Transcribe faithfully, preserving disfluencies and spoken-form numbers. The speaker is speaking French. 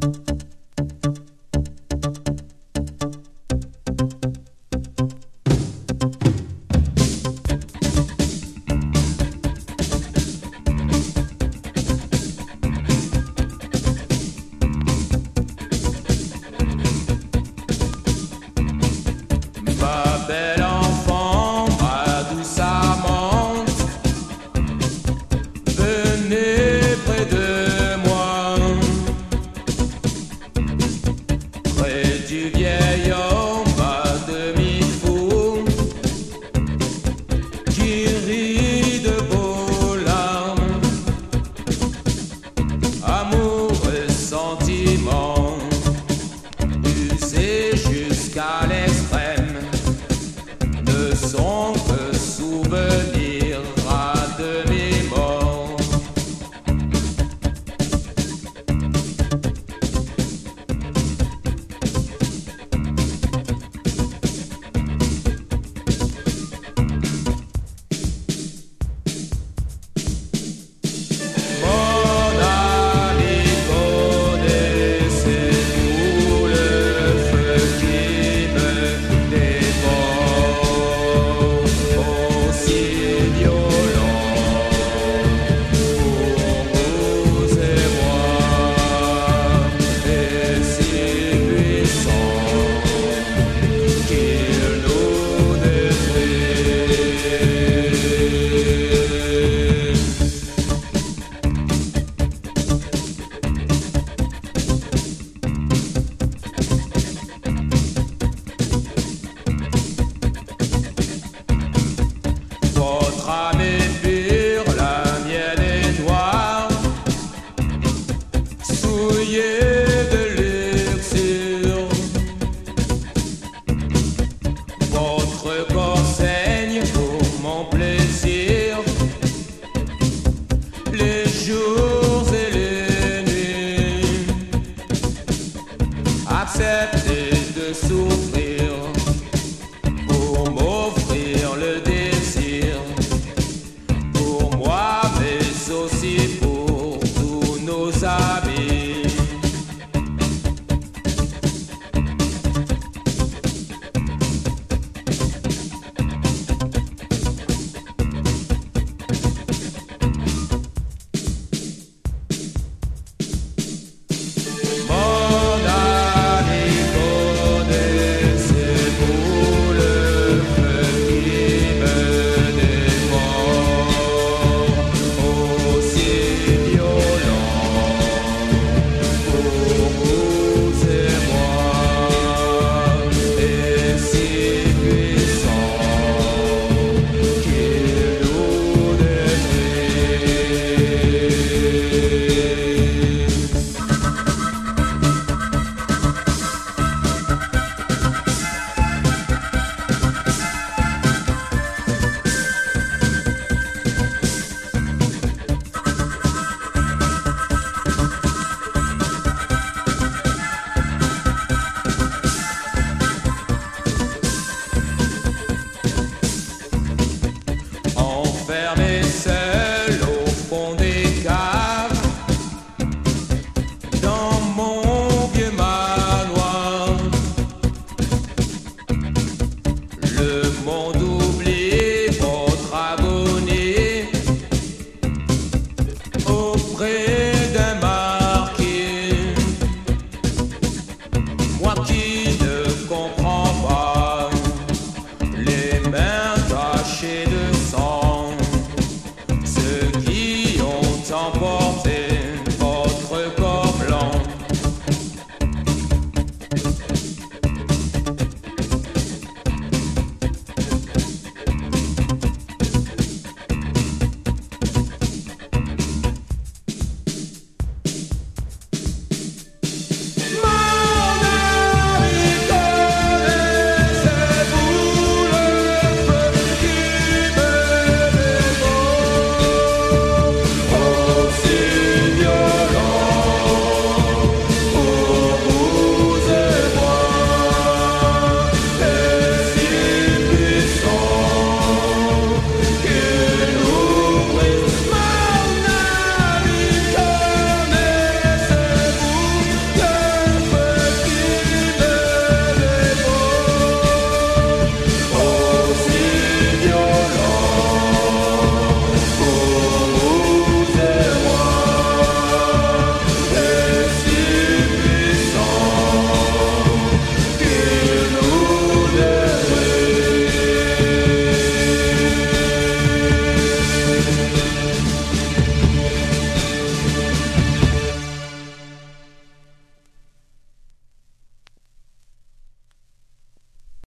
Ma belle enfant, ma douce amante, venez près de moi, près du vieil homme à demi-fou qui rit de beaux larmes, amour et sentiment, usés jusqu'à l'extrême, ne sont que souvenirs à demi-mort. Mon ami, connaissez-vous le feu qui me dévore, aussi violent pour vous et moi, et si puissant qu'il nous détruit? Votre âme est pure, la mienne est noire, souillée de luxure. Votre corps saigne pour mon plaisir, les jours et les nuits. Acceptez de souffrir pour m'offrir le désir, pour moi mais aussi pour tous nos amis.